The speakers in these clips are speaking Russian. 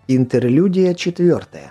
Интерлюдия 4.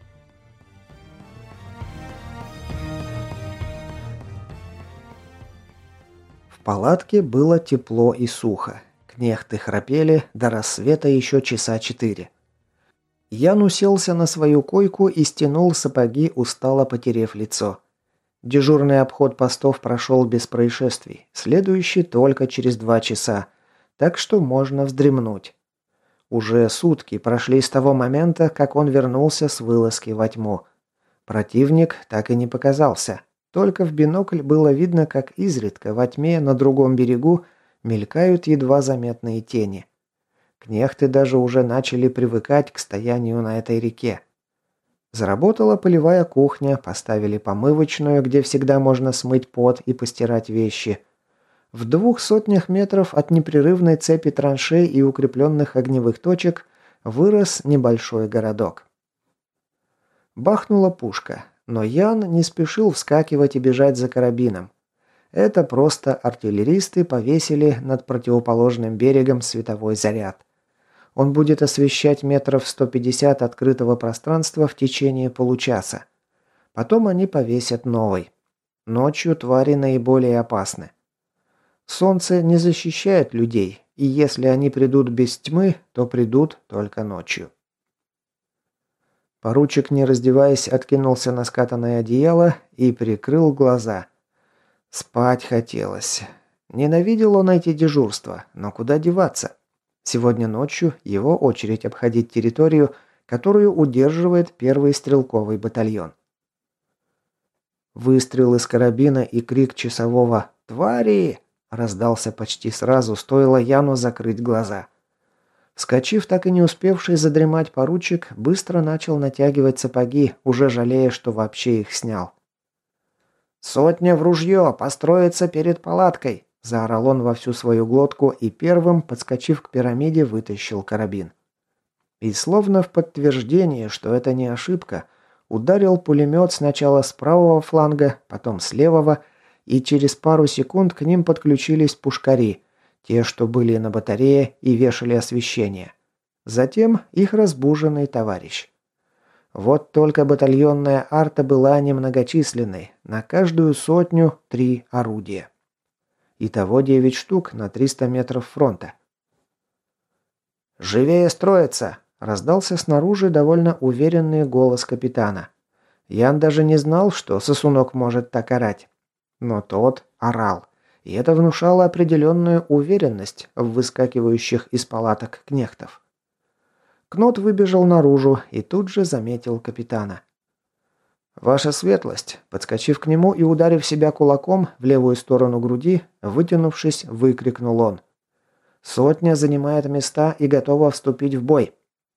В палатке было тепло и сухо. Кнехты храпели, до рассвета еще часа 4. Ян уселся на свою койку и стянул сапоги, устало потерев лицо. Дежурный обход постов прошел без происшествий, следующий только через 2 часа, так что можно вздремнуть. Уже сутки прошли с того момента, как он вернулся с вылазки во тьму. Противник так и не показался. Только в бинокль было видно, как изредка во тьме на другом берегу мелькают едва заметные тени. Кнехты даже уже начали привыкать к стоянию на этой реке. Заработала полевая кухня, поставили помывочную, где всегда можно смыть пот и постирать вещи. В 200 метров от непрерывной цепи траншей и укрепленных огневых точек вырос небольшой городок. Бахнула пушка, но Ян не спешил вскакивать и бежать за карабином. Это просто артиллеристы повесили над противоположным берегом световой заряд. Он будет освещать метров 150 открытого пространства в течение получаса. Потом они повесят новый. Ночью твари наиболее опасны. Солнце не защищает людей, и если они придут без тьмы, то придут только ночью. Поручик, не раздеваясь, откинулся на скатанное одеяло и прикрыл глаза. Спать хотелось. Ненавидел он эти дежурства, но куда деваться? Сегодня ночью его очередь обходить территорию, которую удерживает первый стрелковый батальон. Выстрел из карабина и крик часового «Твари!» раздался почти сразу, стоило Яну закрыть глаза. Вскочив, так и не успевший задремать поручик, быстро начал натягивать сапоги, уже жалея, что вообще их снял. «Сотня в ружье! Построиться перед палаткой!» – заорал он во всю свою глотку и первым, подскочив к пирамиде, вытащил карабин. И словно в подтверждение, что это не ошибка, ударил пулемет сначала с правого фланга, потом с левого, и через пару секунд к ним подключились пушкари, те, что были на батарее и вешали освещение. Затем их разбуженный товарищ. Вот только батальонная арта была немногочисленной, на каждую сотню 3 орудия. Итого 9 штук на 300 метров фронта. «Живее строиться!» – раздался снаружи довольно уверенный голос капитана. Ян даже не знал, что сосунок может так орать. Но тот орал, и это внушало определенную уверенность в выскакивающих из палаток кнехтов. Кнот выбежал наружу и тут же заметил капитана. «Ваша светлость!» Подскочив к нему и ударив себя кулаком в левую сторону груди, вытянувшись, выкрикнул он. «Сотня занимает места и готова вступить в бой!»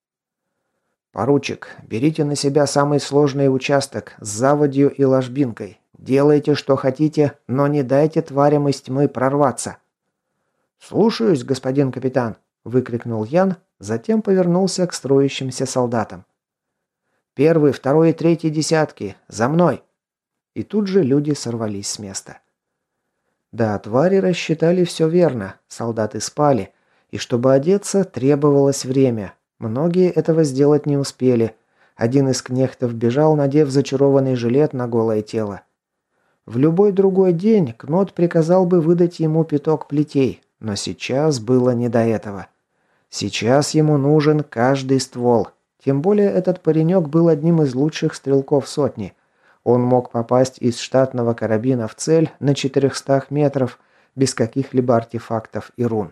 «Поручик, берите на себя самый сложный участок с заводью и ложбинкой. Делайте, что хотите, но не дайте тварям из тьмы прорваться». «Слушаюсь, господин капитан», – выкрикнул Ян, затем повернулся к строящимся солдатам. «Первый, второй и третий десятки! За мной!» И тут же люди сорвались с места. Да, твари рассчитали все верно, солдаты спали, и чтобы одеться, требовалось время. Многие этого сделать не успели. Один из кнехтов бежал, надев зачарованный жилет на голое тело. В любой другой день Кнот приказал бы выдать ему пяток плетей, но сейчас было не до этого. Сейчас ему нужен каждый ствол. Тем более этот паренек был одним из лучших стрелков сотни. Он мог попасть из штатного карабина в цель на 400 метров без каких-либо артефактов и рун.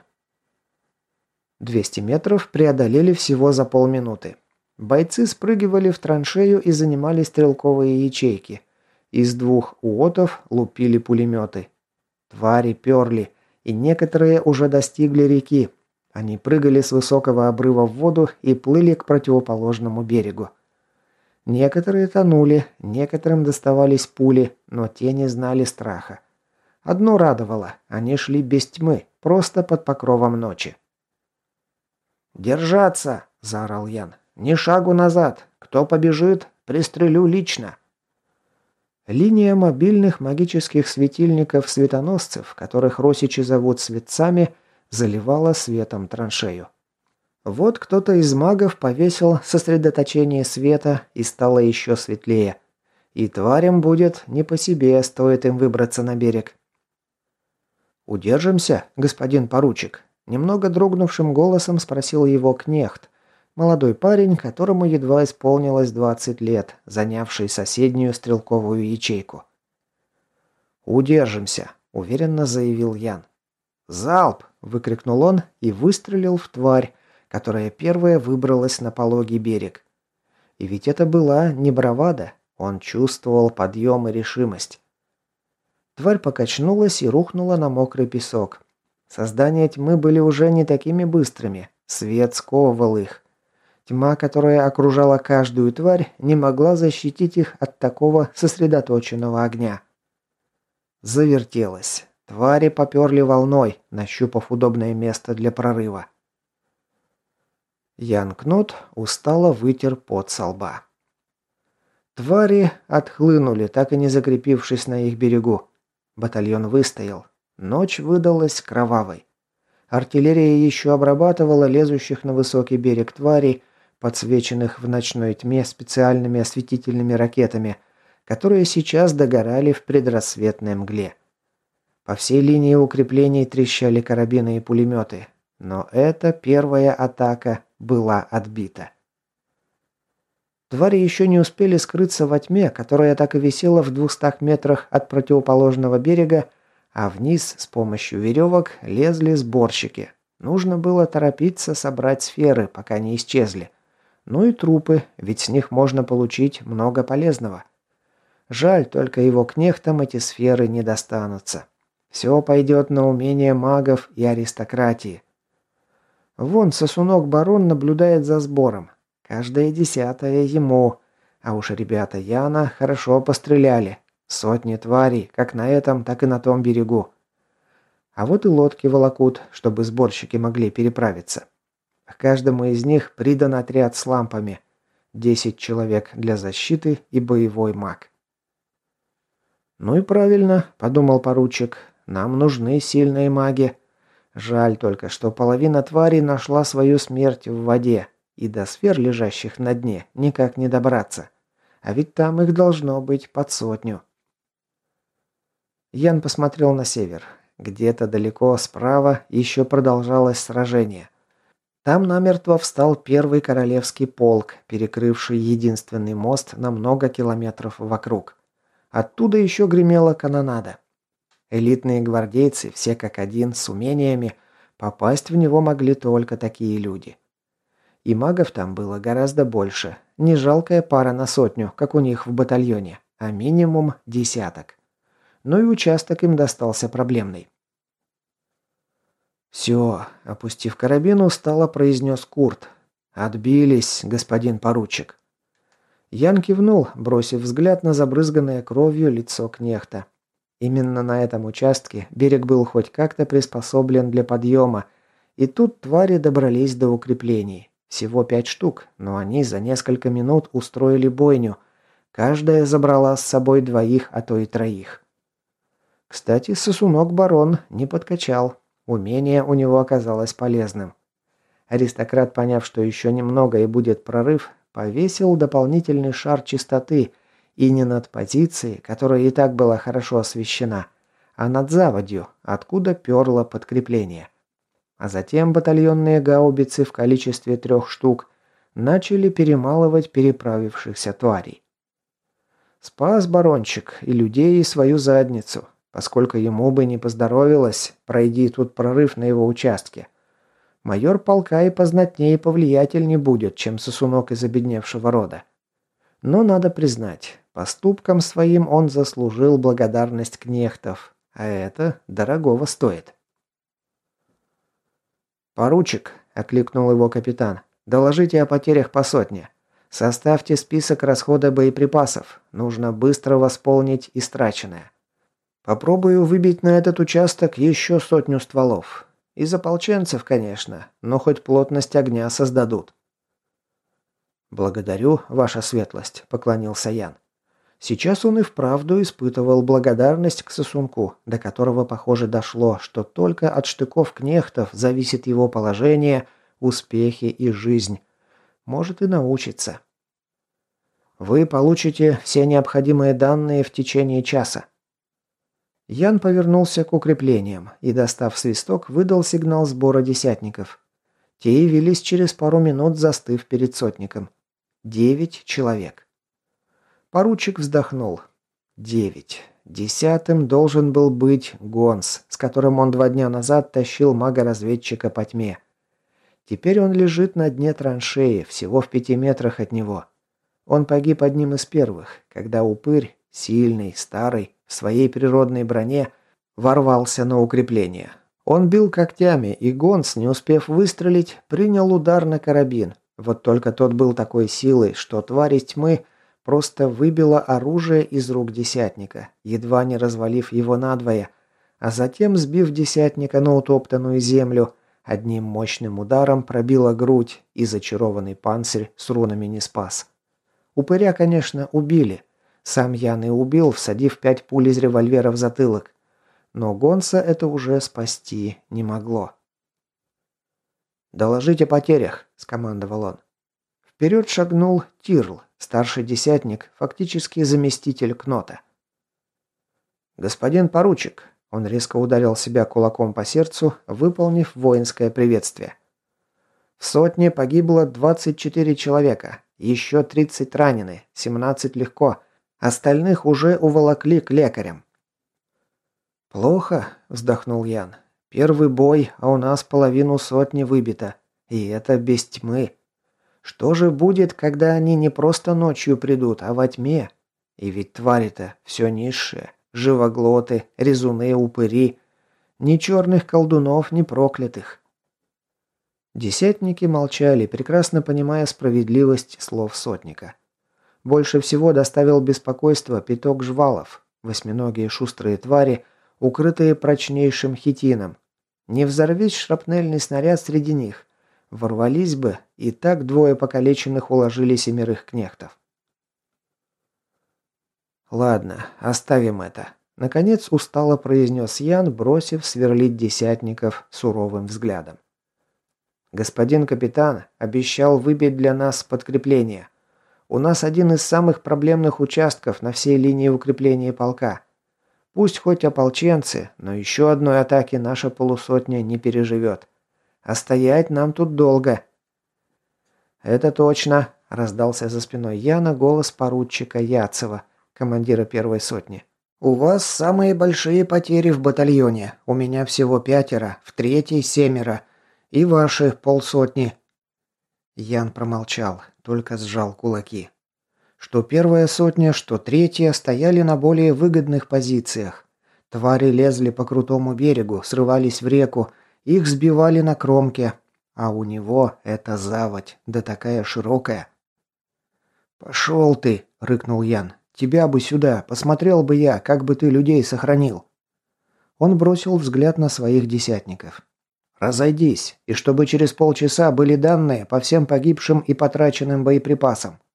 200 метров преодолели всего за полминуты. Бойцы спрыгивали в траншею и занимали стрелковые ячейки. Из 2 уотов лупили пулеметы. Твари перли, и некоторые уже достигли реки. Они прыгали с высокого обрыва в воду и плыли к противоположному берегу. Некоторые тонули, некоторым доставались пули, но те не знали страха. Одно радовало – они шли без тьмы, просто под покровом ночи. «Держаться!» – заорал Ян. «Ни шагу назад! Кто побежит, пристрелю лично!» Линия мобильных магических светильников-светоносцев, которых росичи зовут светцами, заливала светом траншею. Вот кто-то из магов повесил сосредоточение света, и стало еще светлее. И тварям будет не по себе, стоит им выбраться на берег. «Удержимся, господин поручик?» Немного дрогнувшим голосом спросил его кнехт, молодой парень, которому едва исполнилось 20 лет, занявший соседнюю стрелковую ячейку. «Удержимся», — уверенно заявил Ян. «Залп!» — выкрикнул он и выстрелил в тварь, которая первая выбралась на пологий берег. И ведь это была не бравада, он чувствовал подъем и решимость. Тварь покачнулась и рухнула на мокрый песок. Создания тьмы были уже не такими быстрыми, свет сковывал их. Тьма, которая окружала каждую тварь, не могла защитить их от такого сосредоточенного огня. Завертелось. Твари поперли волной, нащупав удобное место для прорыва. Ян Кнут устало вытер пот со лба. Твари отхлынули, так и не закрепившись на их берегу. Батальон выстоял. Ночь выдалась кровавой. Артиллерия еще обрабатывала лезущих на высокий берег тварей, подсвеченных в ночной тьме специальными осветительными ракетами, которые сейчас догорали в предрассветной мгле. По всей линии укреплений трещали карабины и пулеметы, но эта первая атака была отбита. Твари еще не успели скрыться во тьме, которая так и висела в 200 метрах от противоположного берега, а вниз с помощью веревок лезли сборщики. Нужно было торопиться собрать сферы, пока не исчезли. Ну и трупы, ведь с них можно получить много полезного. Жаль, только его кнехтам эти сферы не достанутся. Все пойдет на умение магов и аристократии. Вон сосунок-барон наблюдает за сбором. Каждая десятая ему. А уж ребята Яна хорошо постреляли. Сотни тварей, как на этом, так и на том берегу. А вот и лодки волокут, чтобы сборщики могли переправиться. К каждому из них придан отряд с лампами. 10 человек для защиты и боевой маг. «Ну и правильно», — подумал поручик, — «нам нужны сильные маги. Жаль только, что половина тварей нашла свою смерть в воде, и до сфер, лежащих на дне, никак не добраться. А ведь там их должно быть под 100. Ян посмотрел на север. Где-то далеко справа еще продолжалось сражение. Там намертво встал первый королевский полк, перекрывший единственный мост на много километров вокруг. Оттуда еще гремела канонада. Элитные гвардейцы, все как один, с умениями, попасть в него могли только такие люди. И магов там было гораздо больше. Не жалкая пара на 100, как у них в батальоне, а минимум десяток. Ну и участок им достался проблемный. «Все», — опустив карабин, устало произнес Курт. «Отбились, господин поручик». Ян кивнул, бросив взгляд на забрызганное кровью лицо кнехта. Именно на этом участке берег был хоть как-то приспособлен для подъема, и тут твари добрались до укреплений. Всего 5 штук, но они за несколько минут устроили бойню. Каждая забрала с собой 2, а то и 3. Кстати, сосунок-барон не подкачал. Умение у него оказалось полезным. Аристократ, поняв, что еще немного и будет прорыв, повесил дополнительный шар чистоты и не над позицией, которая и так была хорошо освещена, а над заводью, откуда перло подкрепление. А затем батальонные гаубицы в количестве 3 штук начали перемалывать переправившихся тварей. Спас барончик и людей, и свою задницу, поскольку ему бы не поздоровилось, пройди тут прорыв на его участке. Майор полка и познатнее и повлиятельнее будет, чем сосунок из обедневшего рода. Но надо признать, поступком своим он заслужил благодарность кнехтов, а это дорогого стоит. «Поручик», — окликнул его капитан, — «доложите о потерях по 100. Составьте список расхода боеприпасов. Нужно быстро восполнить истраченное. Попробую выбить на этот участок еще 100 стволов. Из ополченцев, конечно, но хоть плотность огня создадут». «Благодарю, ваша светлость», — поклонился Ян. Сейчас он и вправду испытывал благодарность к сосунку, до которого, похоже, дошло, что только от штыков кнехтов зависит его положение успехи и жизнь. Может и научится. Вы получите все необходимые данные в течение часа. Ян повернулся к укреплениям и, достав свисток, выдал сигнал сбора десятников. Те явились через пару минут, застыв перед сотником. 9 человек. Поручик вздохнул. 9. 10-м должен был быть Гонс, с которым он 2 дня назад тащил мага-разведчика по тьме. Теперь он лежит на дне траншеи, всего в 5 метрах от него. Он погиб одним из первых, когда упырь, сильный, старый, в своей природной броне, ворвался на укрепление. Он бил когтями, и Гонс, не успев выстрелить, принял удар на карабин. Вот только тот был такой силой, что тварь из тьмы просто выбила оружие из рук десятника, едва не развалив его надвое, а затем, сбив десятника на утоптанную землю, одним мощным ударом пробила грудь, и зачарованный панцирь с рунами не спас. Упыря, конечно, убили. Сам Ян и убил, всадив 5 пуль из револьвера в затылок. Но Гонса это уже спасти не могло. «Доложите о потерях», – скомандовал он. Вперед шагнул Тирл, старший десятник, фактически заместитель Кнота. «Господин поручик», – он резко ударил себя кулаком по сердцу, выполнив воинское приветствие. «В сотне погибло 24 человека, еще 30 ранены, 17 легко, остальных уже уволокли к лекарям». «Плохо», – вздохнул Ян. «Первый бой, а у нас половину сотни выбито. И это без тьмы. Что же будет, когда они не просто ночью придут, а во тьме? И ведь твари-то все низшие. Живоглоты, резуны, упыри. Ни черных колдунов, ни проклятых». Десятники молчали, прекрасно понимая справедливость слов сотника. Больше всего доставил беспокойство пяток жвалов, восьминогие шустрые твари, укрытые прочнейшим хитином. Не взорвись шрапнельный снаряд среди них. Ворвались бы, и так 2 покалеченных уложили 7 кнехтов. «Ладно, оставим это», — наконец устало произнес Ян, бросив сверлить десятников суровым взглядом. «Господин капитан обещал выбить для нас подкрепление. У нас один из самых проблемных участков на всей линии укрепления полка. Пусть хоть ополченцы, но еще одной атаки наша полусотня не переживет. А стоять нам тут долго». «Это точно», – раздался за спиной Яна голос поручика Яцева, командира первой сотни. «У вас самые большие потери в батальоне. У меня всего 5, в третьей 7. И ваши 50. Ян промолчал, только сжал кулаки. Что первая сотня, что третья стояли на более выгодных позициях. Твари лезли по крутому берегу, срывались в реку, их сбивали на кромке, а у него это заводь, да такая широкая. «Пошел ты!» – рыкнул Ян. «Тебя бы сюда, посмотрел бы я, как бы ты людей сохранил». Он бросил взгляд на своих десятников. «Разойдись, и чтобы через полчаса были данные по всем погибшим и потраченным боеприпасам».